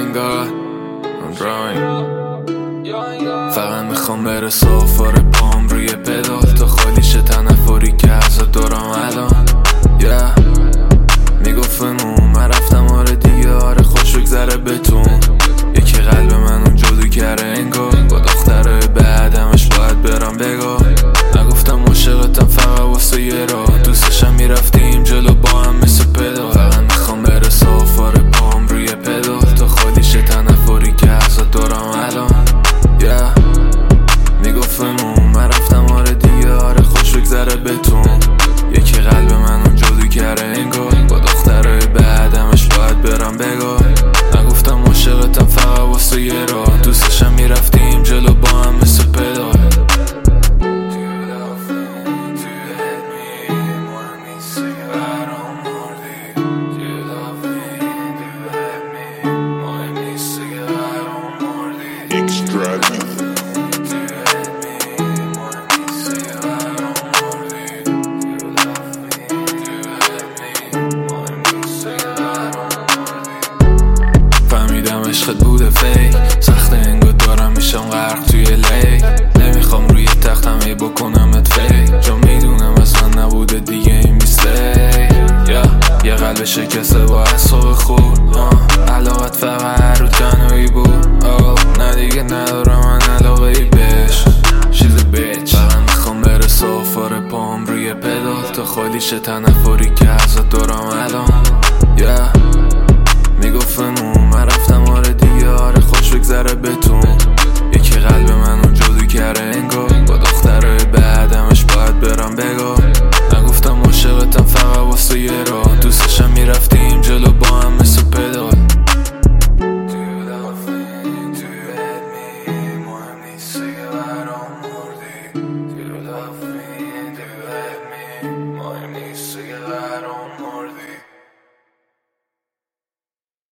God I'm drawing. فقط میخوام برسه آفار پام روی پدال تا خالیشه تنفری که ازت دارم الان. میگفتم من رفتم آره دیگه، آره خوش بگذره بتون. یکی قلب من اون جادو کرده انگار، با دخترهای بعدمش باید برم بگاه. نگفتم عاشقتم فقط واسه یه راه، دوستشم میرفتیم جلو با هم مثل پدال. فقط میخوام برسه آفار پام روی پدال تا خالیشه تنفری که ازت دارم الان. میگفتم من رفتم آره دیگه، آره خوش بگذره بتون. یکی قلب من اون جادو کرده انگار، با دخترهای بعدمش باید برم بگاه. نگفتم عاشقتم فقط واسه یه راه، دوستشم میرفتیم جلو با هم مثل پدال. عشقت بوده فیک، سخت انگار دارم میشم غرق توی لیک. نمیخوام روی تختم ای بکنمت فیک، چون میدونم اصلا نبوده دیگه این میستیک. یه قلب شکسته با اصاب خور، علاقت فقط رو تنهایی بود. نه دیگه ندارم من علاقه ای بهش، she's a bitch. فقط میخوام برسه آفار پام روی پدال تا خالیشه تنفری که ازت دارم الان. میگفتم من رفتم آره دیگه، آره خوش بگذره بتون. یکی قلب من اون جادو کرده انگار، با دخترهای بعدمش باید برم بگاه. نگفتم عاشقتم فقط واسه یه راه،